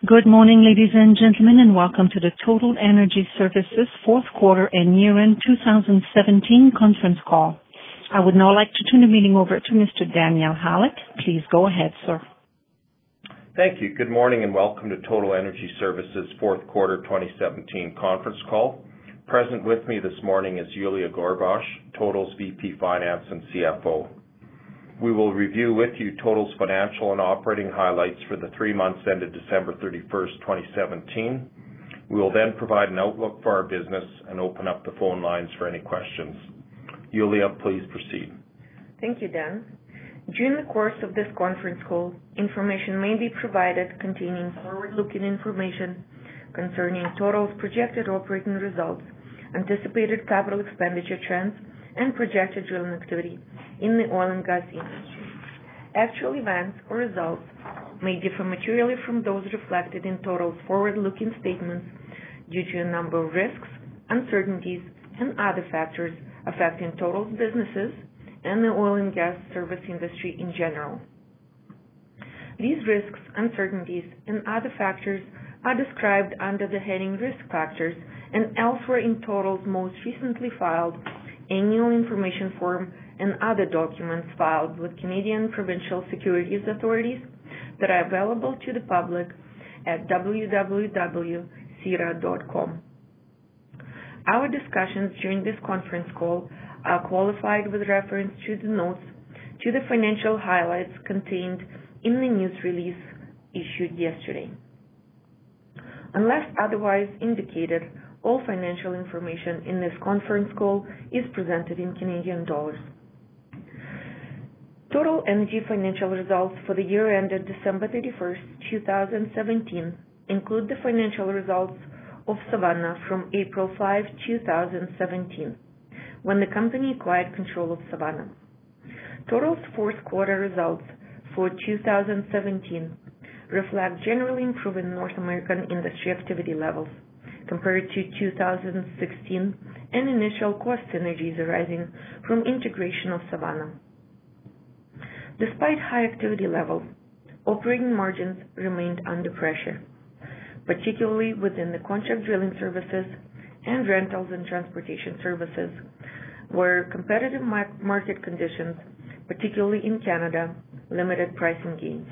Good morning, ladies and gentlemen, and welcome to the Total Energy Services fourth quarter and year-end 2017 conference call. I would now like to turn the meeting over to Mr. Daniel Halyk. Please go ahead, sir. Thank you. Good morning and welcome to Total Energy Services fourth quarter 2017 conference call. Present with me this morning is Yuliya Gorbach, Total's VP Finance and CFO. We will review with you Total's financial and operating highlights for the 3 months ended December 31st, 2017. We will then provide an outlook for our business and open up the phone lines for any questions. Yuliya, please proceed. Thank you, Dan. During the course of this conference call, information may be provided containing forward-looking information concerning Total's projected operating results, anticipated capital expenditure trends, and projected drilling activity in the oil and gas industry. Actual events or results may differ materially from those reflected in Total's forward-looking statements due to a number of risks, uncertainties, and other factors affecting Total's businesses and the oil and gas service industry in general. These risks, uncertainties, and other factors are described under the heading Risk Factors and elsewhere in Total's most recently filed Annual Information Form and other documents filed with Canadian provincial securities authorities that are available to the public at www.sedar.com. Our discussions during this conference call are qualified with reference to the notes to the financial highlights contained in the news release issued yesterday. Unless otherwise indicated, all financial information in this conference call is presented in Canadian dollars. Total Energy financial results for the year ended December 31st, 2017 include the financial results of Savanna from April 5, 2017, when the company acquired control of Savanna. Total's fourth quarter results for 2017 reflect generally improving North American industry activity levels compared to 2016 and initial cost synergies arising from integration of Savanna. Despite high activity levels, operating margins remained under pressure, particularly within the contract drilling services and rentals and transportation services, where competitive market conditions, particularly in Canada, limited pricing gains.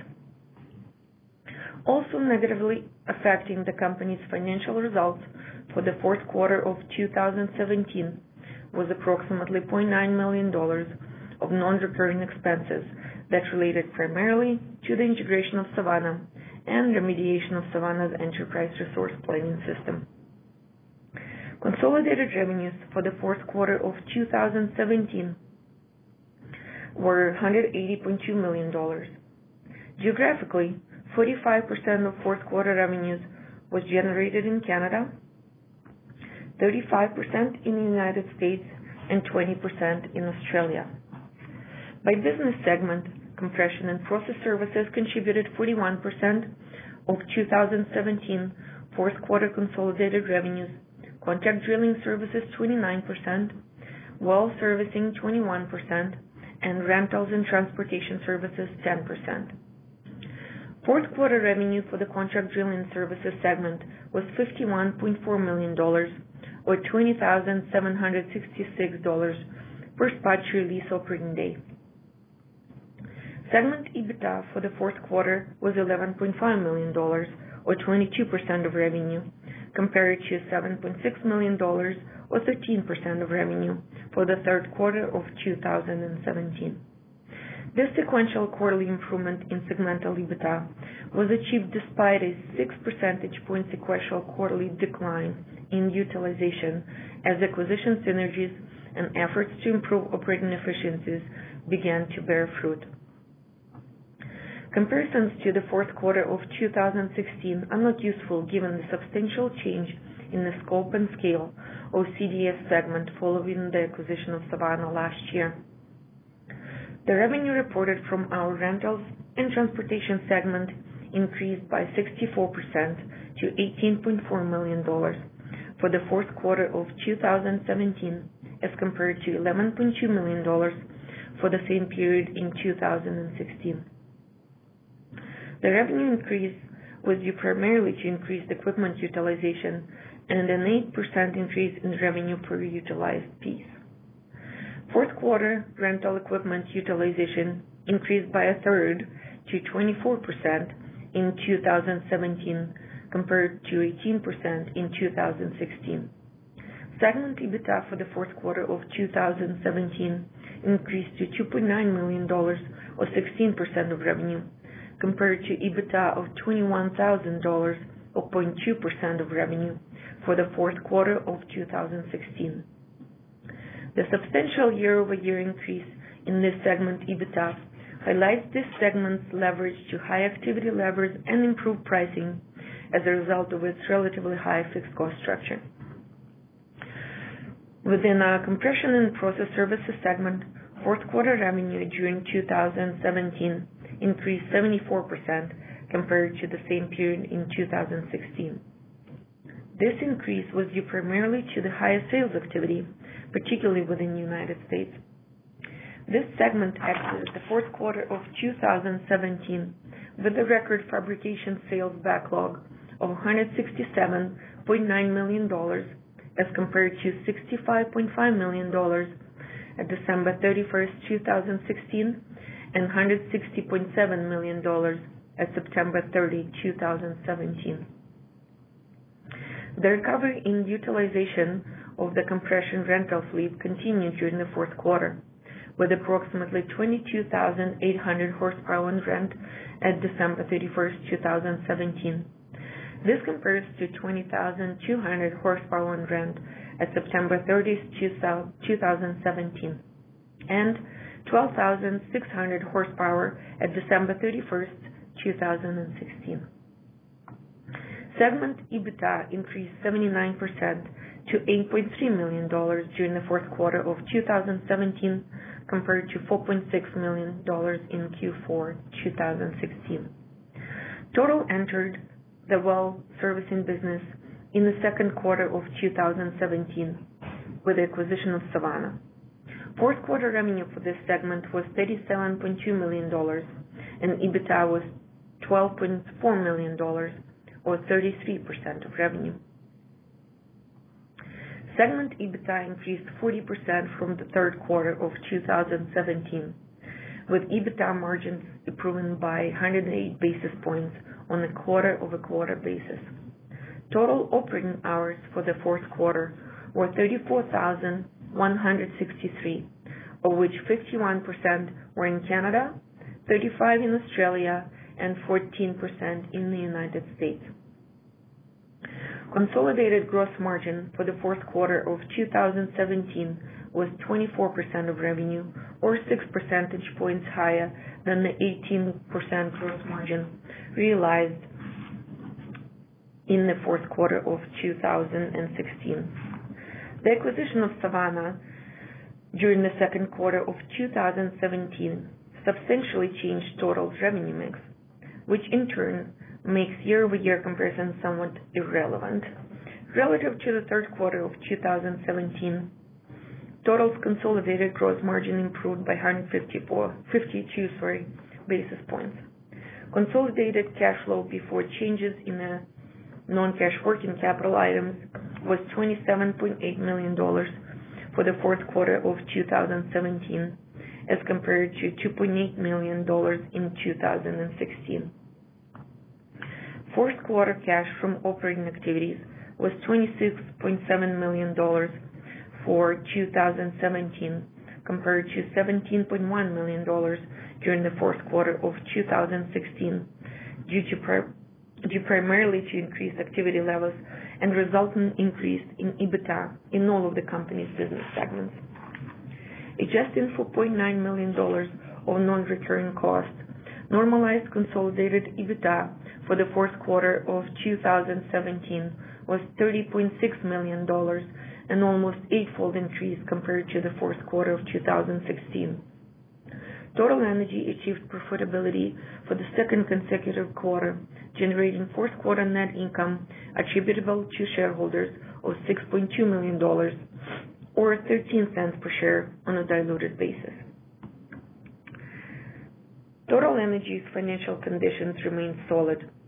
Also negatively affecting the company's financial results for the fourth quarter of 2017 was approximately $0.9 million of non-recurring expenses that related primarily to the integration of Savanna and remediation of Savanna's enterprise resource planning system. Consolidated revenues for the fourth quarter of 2017 were $180.2 million. Geographically, 45% of fourth quarter revenues was generated in Canada, 35% in the United States, and 20% in Australia. By business segment, compression and process services contributed 41% of 2017 fourth quarter consolidated revenues, contract drilling services 29%, well servicing 21%, and rentals and transportation services 10%. Fourth quarter revenue for the contract drilling services segment was $51.4 million, or $20,766 per spot release operating day. Segment EBITDA for the fourth quarter was $11.5 million, or 22% of revenue, compared to $7.6 million, or 13% of revenue for the third quarter of 2017. This sequential quarterly improvement in segmental EBITDA was achieved despite a 6 percentage point sequential quarterly decline in utilization as acquisition synergies and efforts to improve operating efficiencies began to bear fruit. Comparisons to the fourth quarter of 2016 are not useful given the substantial change in the scope and scale of CDS segment following the acquisition of Savanna last year. The revenue reported from our rentals and transportation segment increased by 64% to $18.4 million for the fourth quarter of 2017 as compared to $11.2 million for the same period in 2016. The revenue increase was due primarily to increased equipment utilization and an 8% increase in revenue per utilized piece. Fourth quarter rental equipment utilization increased by a third to 24% in 2017 compared to 18% in 2016. Segment EBITDA for the fourth quarter of 2017 increased to $2.9 million, or 16% of revenue, compared to EBITDA of $21,000, or 0.2% of revenue, for the fourth quarter of 2016. The substantial year-over-year increase in this segment EBITDA highlights this segment's leverage to high activity levels and improved pricing as a result of its relatively high fixed cost structure. Within our Compression and Process Services segment, fourth quarter revenue during 2017 increased 74% compared to the same period in 2016. This increase was due primarily to the higher sales activity, particularly within the United States. This segment exited the fourth quarter of 2017 with a record fabrication sales backlog of $167.9 million as compared to $65.5 million at December 31st, 2016 and $160.7 million at September 30, 2017. The recovery in utilization of the compression rental fleet continued during the fourth quarter, with approximately 22,800 horsepower on rent at December 31st, 2017. This compares to 20,200 horsepower on rent at September 30th, 2017, and 12,600 horsepower at December 31st, 2016. Segment EBITDA increased 79% to $8.3 million during the fourth quarter of 2017 compared to $4.6 million in Q4 2016. Total entered the well servicing business in the second quarter of 2017 with the acquisition of Savanna. Fourth quarter revenue for this segment was $37.2 million and EBITDA was $12.4 million, or 33% of revenue. Segment EBITDA increased 40% from the third quarter of 2017, with EBITDA margins improving by 108 basis points on a quarter-over-quarter basis. Total operating hours for the fourth quarter were 34,163, of which 51% were in Canada, 35% in Australia, and 14% in the United States. Consolidated gross margin for the fourth quarter of 2017 was 24% of revenue, or 6 percentage points higher than the 18% gross margin realized in the fourth quarter of 2016. The acquisition of Savanna during the second quarter of 2017 substantially changed Total's revenue mix, which in turn makes year-over-year comparison somewhat irrelevant. Relative to the third quarter of 2017, Total's consolidated gross margin improved by 52 basis points. Consolidated cash flow before changes in the non-cash working capital items was $27.8 million for the fourth quarter of 2017 as compared to $2.8 million in 2016. Fourth quarter cash from operating activities was $26.7 million for 2017 compared to $17.1 million during the fourth quarter of 2016 due primarily to increased activity levels and resultant increase in EBITDA in all of the company's business segments. Adjusting for $0.9 million of non-recurring costs, normalized consolidated EBITDA for the fourth quarter of 2017 was $30.6 million, an almost eightfold increase compared to the fourth quarter of 2016. Total Energy achieved profitability for the second consecutive quarter, generating fourth quarter net income attributable to shareholders of $6.2 million, or 13 cents per share on a diluted basis. Total Energy's financial conditions remain solid,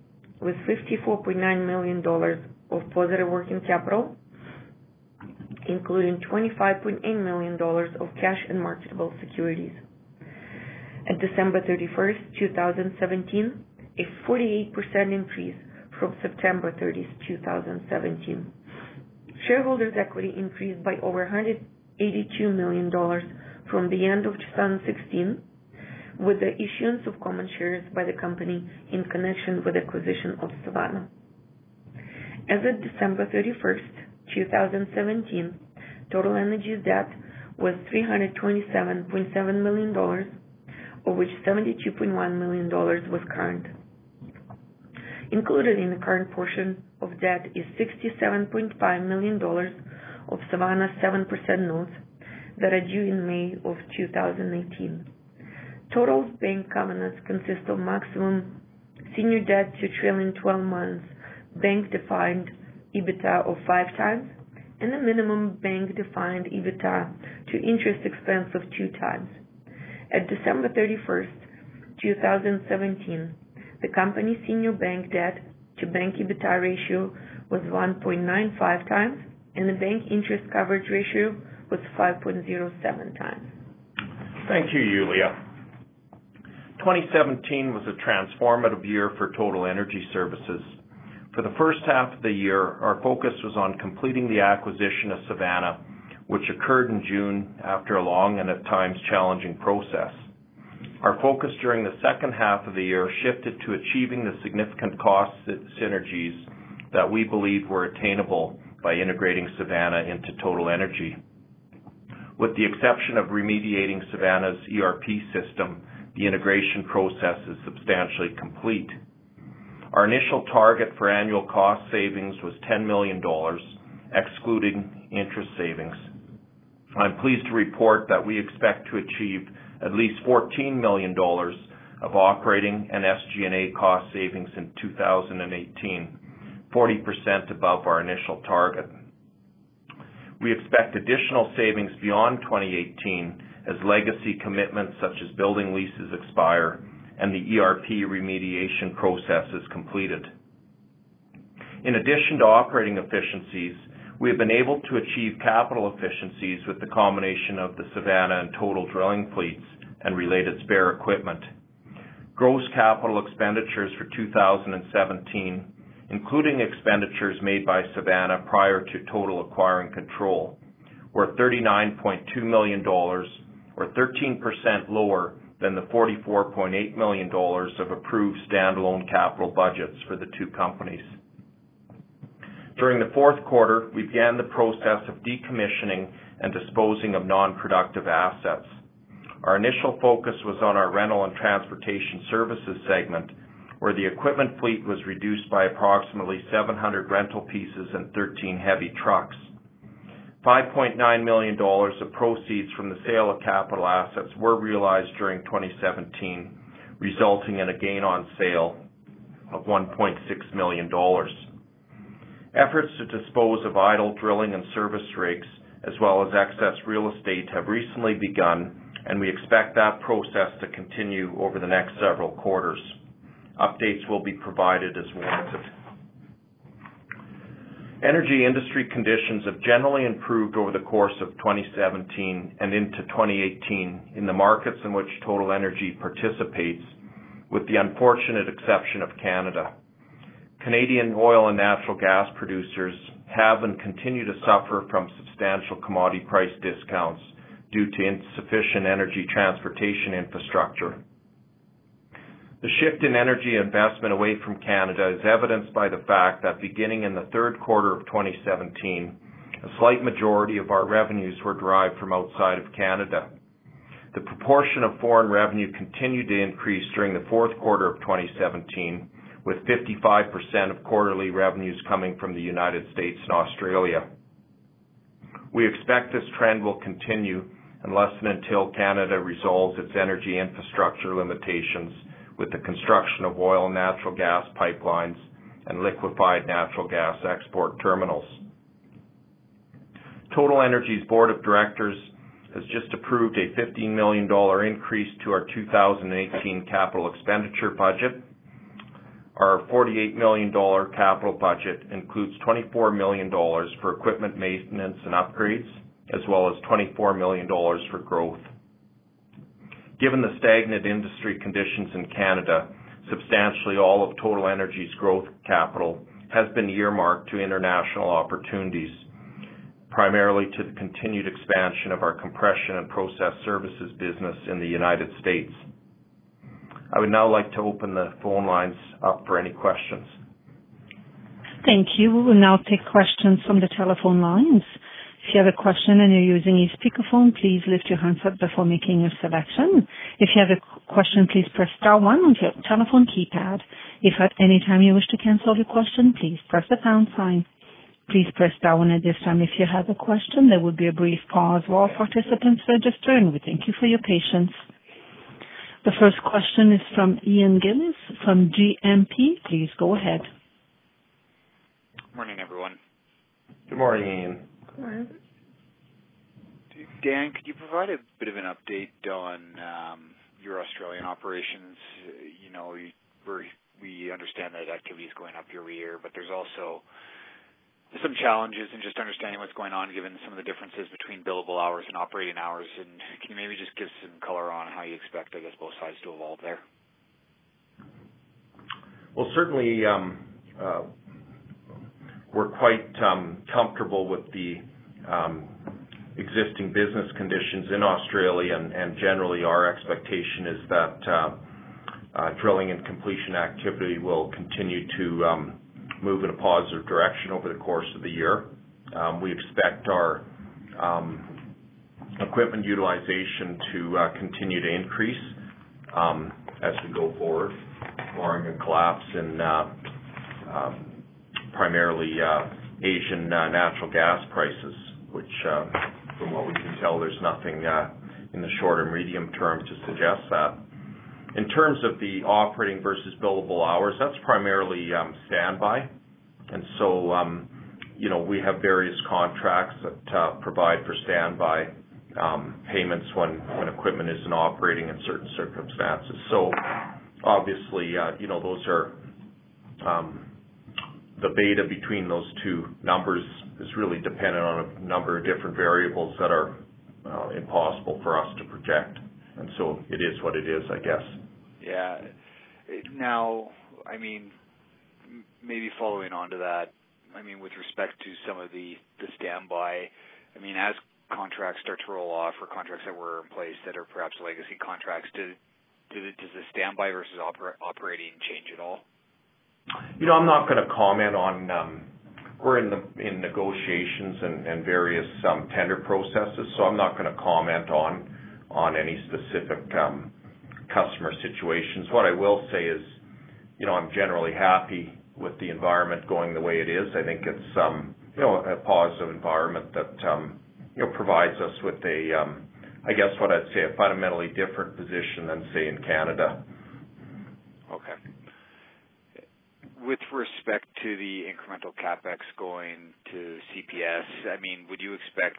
with $54.9 million of positive working capital, including $25.8 million of cash and marketable securities. At December 31st, 2017, a 48% increase from September 30th, 2017. Shareholders' equity increased by over $182 million from the end of 2016 with the issuance of common shares by the company in connection with acquisition of Savanna. As of December 31st, 2017, Total Energy's debt was $327.7 million, of which $72.1 million was current. Included in the current portion of debt is $67.5 million of Savanna 7% notes that are due in May of 2018. Total's bank covenants consist of maximum senior debt to trailing 12 months bank-defined EBITDA of 5 times and a minimum bank-defined EBITDA to interest expense of 2 times. At December 31st, 2017, the company's senior bank debt to bank EBITDA ratio was 1.95 times and the bank interest coverage ratio was 5.07 times. Thank you, Yulia. 2017 was a transformative year for Total Energy Services. For the first half of the year, our focus was on completing the acquisition of Savanna, which occurred in June after a long and at times challenging process. Our focus during the second half of the year shifted to achieving the significant cost synergies that we believed were attainable by integrating Savanna into Total Energy. With the exception of remediating Savanna's ERP system, the integration process is substantially complete. Our initial target for annual cost savings was $10 million, excluding interest savings. I'm pleased to report that we expect to achieve at least $14 million of operating and SG&A cost savings in 2018, 40% above our initial target. We expect additional savings beyond 2018 as legacy commitments such as building leases expire and the ERP remediation process is completed. In addition to operating efficiencies, we have been able to achieve capital efficiencies with the combination of the Savanna and Total drilling fleets and related spare equipment. Gross capital expenditures for 2017, including expenditures made by Savanna prior to Total acquiring control, were $39.2 million, or 13% lower than the $44.8 million of approved standalone capital budgets for the two companies. During the fourth quarter, we began the process of decommissioning and disposing of non-productive assets. Our initial focus was on our rental and transportation services segment, where the equipment fleet was reduced by approximately 700 rental pieces and 13 heavy trucks. $5.9 million of proceeds from the sale of capital assets were realized during 2017, resulting in a gain on sale of $1.6 million. Efforts to dispose of idle drilling and service rigs, as well as excess real estate, have recently begun, and we expect that process to continue over the next several quarters. Updates will be provided as warranted. Energy industry conditions have generally improved over the course of 2017 and into 2018 in the markets in which Total Energy participates, with the unfortunate exception of Canada. Canadian oil and natural gas producers have and continue to suffer from substantial commodity price discounts due to insufficient energy transportation infrastructure. The shift in energy investment away from Canada is evidenced by the fact that beginning in the third quarter of 2017, a slight majority of our revenues were derived from outside of Canada. The proportion of foreign revenue continued to increase during the fourth quarter of 2017, with 55% of quarterly revenues coming from the United States and Australia. We expect this trend will continue unless and until Canada resolves its energy infrastructure limitations with the construction of oil and natural gas pipelines and liquefied natural gas export terminals. Total Energy's Board of Directors has just approved a $15 million increase to our 2018 capital expenditure budget. Our $48 million capital budget includes $24 million for equipment maintenance and upgrades, as well as $24 million for growth. Given the stagnant industry conditions in Canada, substantially all of Total Energy's growth capital has been earmarked to international opportunities, primarily to the continued expansion of our compression and process services business in the United States. I would now like to open the phone lines up for any questions. Thank you. We will now take questions from the telephone lines. If you have a question and you're using a speakerphone, please lift your handset before making your selection. If you have a question, please press star 1 on your telephone keypad. If at any time you wish to cancel your question, please press the pound sign. Please press star 1 at this time if you have a question. There will be a brief pause while participants register, and we thank you for your patience. The first question is from Ian Gillies from GMP. Please go ahead. Morning, everyone. Good morning, Ian. Good morning. Dan, could you provide a bit of an update on your Australian operations? We understand that activity is going up year over year, but there's also some challenges in just understanding what's going on given some of the differences between billable hours and operating hours. And can you maybe just give some color on how you expect, I guess, both sides to evolve there? Well, certainly we're quite comfortable with the existing business conditions in Australia, and generally our expectation is that drilling and completion activity will continue to move in a positive direction over the course of the year. We expect our equipment utilization to continue to increase as we go forward, barring a collapse in primarily Asian natural gas prices, which from what we can tell, there's nothing in the short or medium term to suggest that. In terms of the operating versus billable hours, that's primarily standby. And so, we have various contracts that provide for standby payments when equipment isn't operating in certain circumstances. So, obviously, those are the beta between those two numbers is really dependent on a number of different variables that are impossible for us to project. And so it is what it is, I guess. Yeah. Now, maybe following on to that, with respect to some of the standby, as contracts start to roll off or contracts that were in place that are perhaps legacy contracts, does the standby versus operating change at all? I'm not going to comment on. We're in negotiations and various tender processes, so I'm not going to comment on any specific customer situations. What I will say is, I'm generally happy with the environment going the way it is. I think it's a positive environment that provides us with I guess what I'd say a fundamentally different position than say in Canada. Okay. With respect to the incremental CapEx going to CPS, would you expect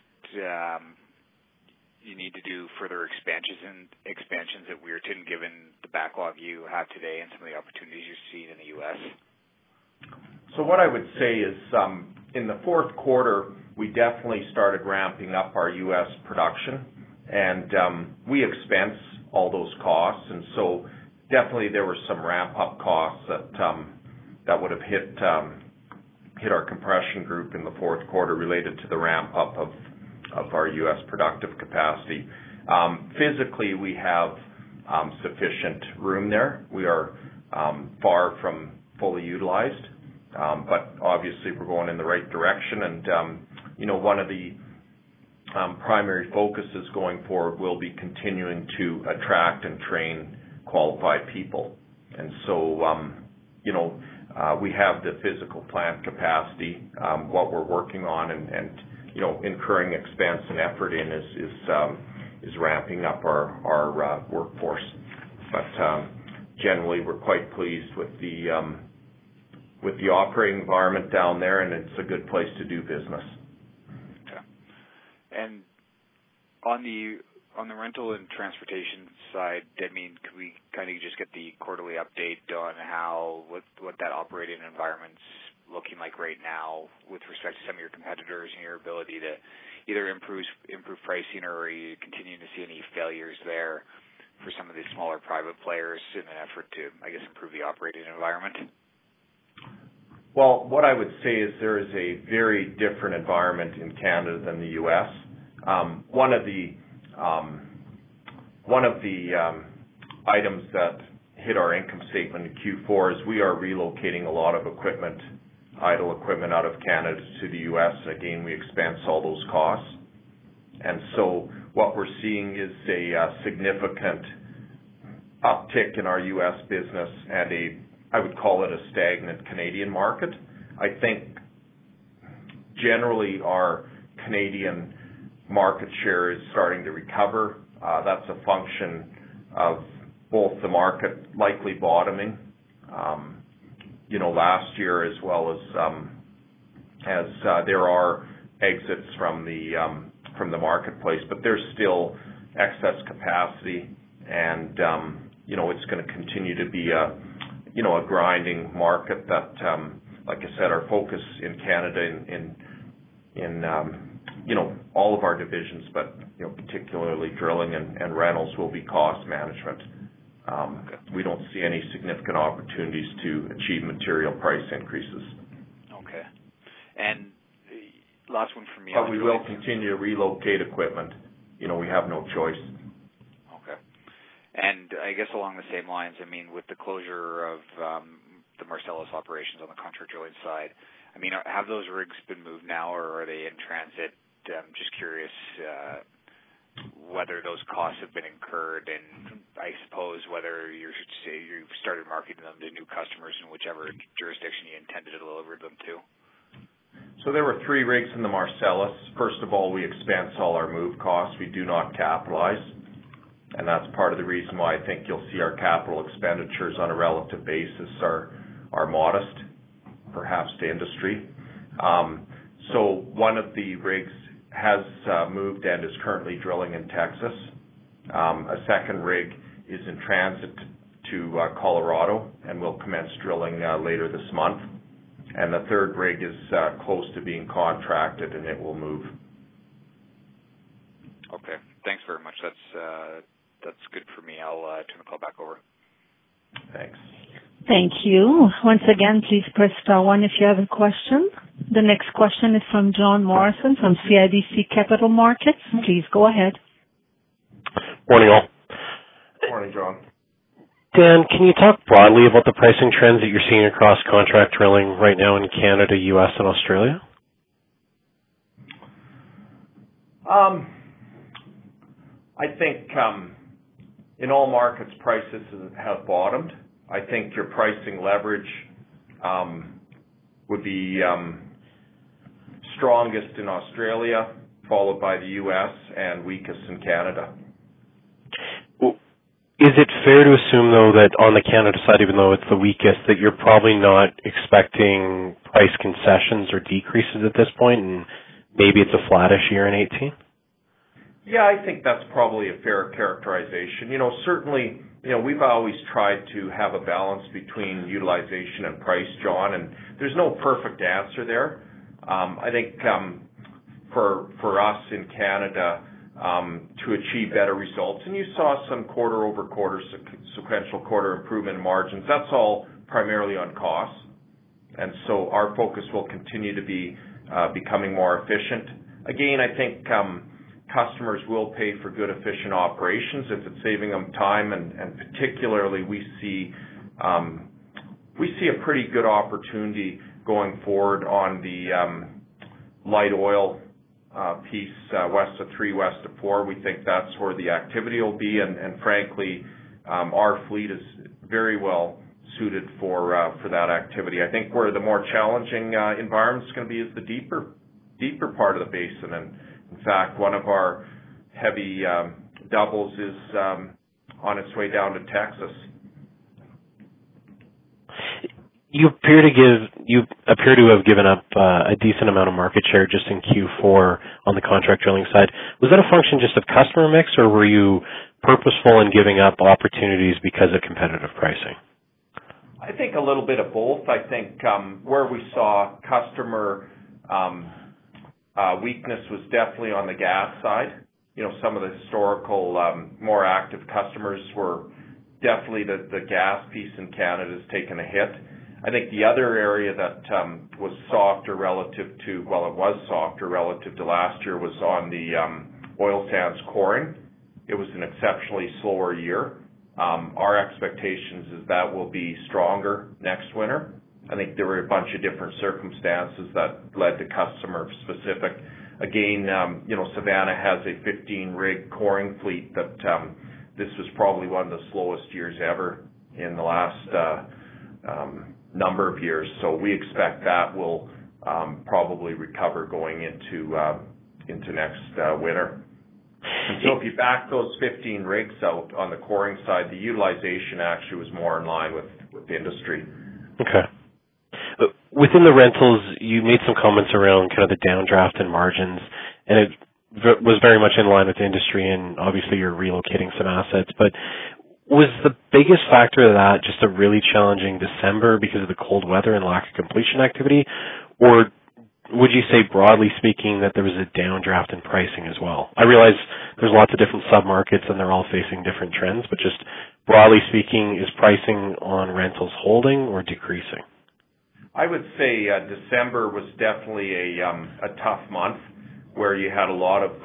you need to do further expansions at Weirton, given the backlog you have today and some of the opportunities you're seeing in the U.S.? So what I would say is in the fourth quarter, we definitely started ramping up our U.S. production, and we expense all those costs. And so definitely there were some ramp-up costs that would have hit our compression group in the fourth quarter related to the ramp-up of our U.S. productive capacity. Physically, we have sufficient room there. We are far from fully utilized, but obviously we're going in the right direction. And, one of the primary focuses going forward will be continuing to attract and train qualified people. And so, we have the physical plant capacity. What we're working on and incurring expense and effort in is ramping up our workforce. But generally, we're quite pleased with the operating environment down there, and it's a good place to do business. Okay. And on the on the rental and transportation side, I mean, could we kind of just get the quarterly update on what that operating environment's looking like right now with respect to some of your competitors and your ability to either improve pricing, or are you continuing to see any failures there for some of these smaller private players in an effort to, I guess, improve the operating environment? Well, what I would say is there is a very different environment in Canada than the U.S. One of the items that hit our income statement in Q4 is we are relocating a lot of equipment, idle equipment, out of Canada to the U.S. Again, we expense all those costs. And so what we're seeing is a significant uptick in our U.S. business and I would call it a stagnant Canadian market. I think generally our Canadian market share is starting to recover. That's a function of both the market likely bottoming, last year, as well as there are exits from the marketplace, but there's still excess capacity, and it's going to continue to be a grinding market that, like I said, our focus in Canada in all of our divisions, but particularly drilling and rentals, will be cost management. We don't see any significant opportunities to achieve material price increases. Okay. And last one from me. But we will continue to relocate equipment. We have no choice. Okay. And I guess along the same lines, I mean, with the closure of the Marcellus operations on the contract drilling side, I mean, have those rigs been moved now, or are they in transit? I'm just curious whether those costs have been incurred, and I suppose whether you've started marketing them to new customers in whichever jurisdiction you intended to deliver them to. So there were 3 rigs in the Marcellus. First of all, we expense all our move costs. We do not capitalize. And that's part of the reason why I think you'll see our capital expenditures on a relative basis are modest, perhaps to industry. So one of the rigs has moved and is currently drilling in Texas. A second rig is in transit to Colorado and will commence drilling later this month. And the third rig is close to being contracted, and it will move. Okay. Thanks very much. That's good for me. I'll turn the call back over. Thanks. Thank you. Once again, please press star 1 if you have a question. The next question is from John Morrison from CIBC Capital Markets. Please go ahead. Morning, all. Morning, John. Dan, can you talk broadly about the pricing trends that you're seeing across contract drilling right now in Canada, U.S., and Australia? I think in all markets, prices have bottomed. I think your pricing leverage would be strongest in Australia, followed by the U.S., and weakest in Canada. Is it fair to assume, though, that on the Canada side, even though it's the weakest, that you're probably not expecting price concessions or decreases at this point, and maybe it's a flattish year in 2018? Yeah, I think that's probably a fair characterization. Certainly, we've always tried to have a balance between utilization and price, John, and there's no perfect answer there. I think for us in Canada, to achieve better results, and you saw some quarter-over-quarter, sequential quarter improvement in margins, that's all primarily on costs. And so our focus will continue to be becoming more efficient. Again, I think customers will pay for good, efficient operations if it's saving them time, and particularly we see a pretty good opportunity going forward on the light oil piece west of 3, west of 4. We think that's where the activity will be, and frankly, our fleet is very well suited for that activity. I think where the more challenging environment is going to be is the deeper part of the basin, and in fact, one of our heavy doubles is on its way down to Texas. You appear to give appear to have given up a decent amount of market share just in Q4 on the contract drilling side. Was that a function just of customer mix, or were you purposeful in giving up opportunities because of competitive pricing? I think a little bit of both. I think where we saw customer weakness was definitely on the gas side. Some of the historical, more active customers were definitely the gas piece in Canada has taken a hit. I think the other area that was softer relative to last year was on the oil sands coring. It was an exceptionally slower year. Our expectations is that will be stronger next winter. I think there were a bunch of different circumstances that led to customer specific. Again, Savannah has a 15-rig coring fleet that this was probably one of the slowest years ever in the last number of years. So we expect that will probably recover going into next winter. And so if you back those 15 rigs out on the coring side, the utilization actually was more in line with the industry. Okay. Within the rentals, you made some comments around kind of the downdraft in margins, and it was very much in line with the industry, and obviously you're relocating some assets. But was the biggest factor of that just a really challenging December because of the cold weather and lack of completion activity, or would you say, broadly speaking, that there was a downdraft in pricing as well? I realize there's lots of different sub-markets and they're all facing different trends, but just broadly speaking, is pricing on rentals holding or decreasing? I would say December was definitely a tough month where you had a lot of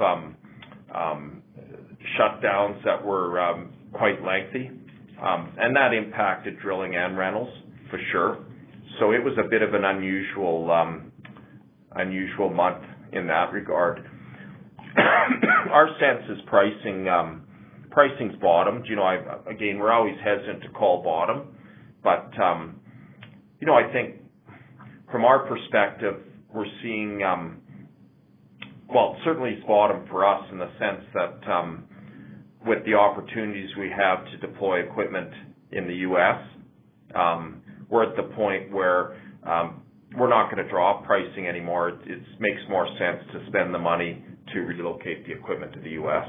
shutdowns that were quite lengthy, and that impacted drilling and rentals for sure. So it was a bit of an unusual month in that regard. Our sense is pricing's bottomed. Again, we're always hesitant to call bottom, but I think from our perspective, we're seeing certainly it's bottom for us in the sense that with the opportunities we have to deploy equipment in the U.S., we're at the point where we're not going to drop pricing anymore. It makes more sense to spend the money to relocate the equipment to the U.S.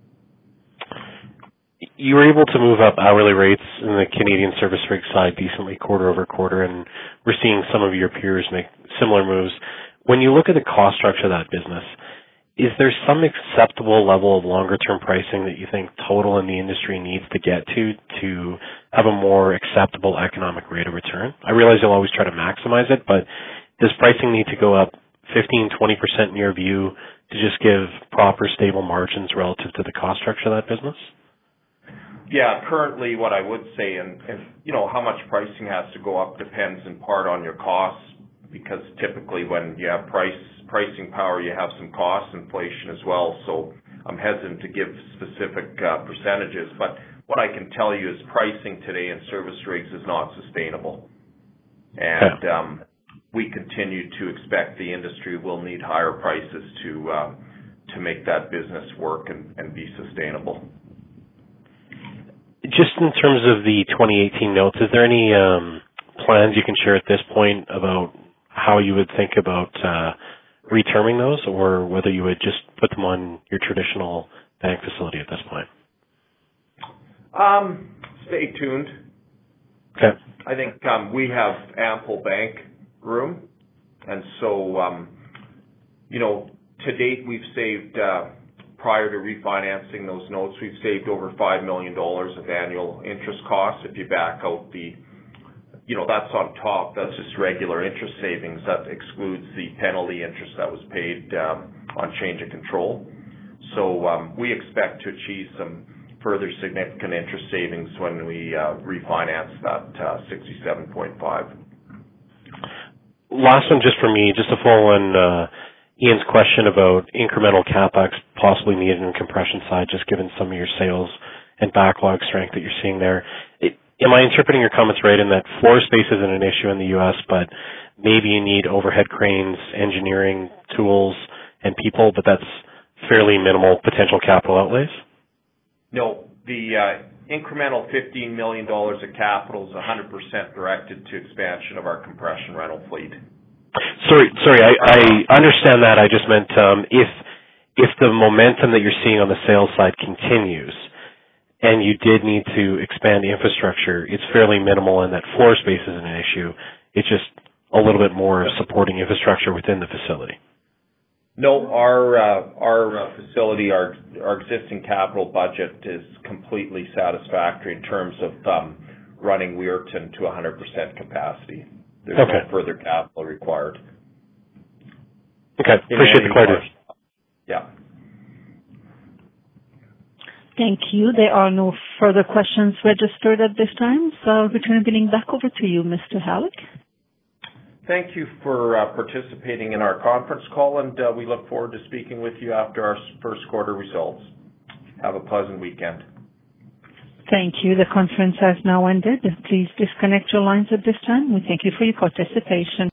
You were able to move up hourly rates in the Canadian service rig side decently quarter over quarter, and we're seeing some of your peers make similar moves. When you look at the cost structure of that business, is there some acceptable level of longer-term pricing that you think Total in the industry needs to get to have a more acceptable economic rate of return? I realize you'll always try to maximize it, but does pricing need to go up 15-20% in your view to just give proper, stable margins relative to the cost structure of that business? Yeah, currently what I would say, and how much pricing has to go up depends in part on your costs, because typically when you have pricing power, you have some cost inflation as well. So I'm hesitant to give specific percentages, but what I can tell you is pricing today in service rigs is not sustainable. And we continue to expect the industry will need higher prices to make that business work and be sustainable. Just in terms of the 2018 notes, is there any plans you can share at this point about how you would think about reterming those, or whether you would just put them on your traditional bank facility at this point? Stay tuned. Okay. I think we have ample bank room, and so, to date we've saved, prior to refinancing those notes, we've saved over $5 million of annual interest costs. If you back out that's on top, that's just regular interest savings. That excludes the penalty interest that was paid on change of control. So we expect to achieve some further significant interest savings when we refinance that 67.5. Last one just for me, just to follow on Ian's question about incremental CapEx possibly needed in the compression side, just given some of your sales and backlog strength that you're seeing there. Am I interpreting your comments right in that floor space isn't an issue in the U.S., but maybe you need overhead cranes, engineering tools, and people, but that's fairly minimal potential capital outlays? No, the incremental $15 million of capital is 100% directed to expansion of our compression rental fleet. Sorry, I understand that. I just meant if the momentum that you're seeing on the sales side continues and you did need to expand the infrastructure, it's fairly minimal and that floor space isn't an issue. It's just a little bit more supporting infrastructure within the facility. No, our facility, our existing capital budget is completely satisfactory in terms of running Weirton to 100% capacity. There's no further capital required. Okay, appreciate the clarity. Yeah. Thank you. There are no further questions registered at this time, so I'll return the meeting back over to you, Mr. Halleck. Thank you for participating in our conference call, and we look forward to speaking with you after our first quarter results. Have a pleasant weekend. Thank you. The conference has now ended. Please disconnect your lines at this time. We thank you for your participation.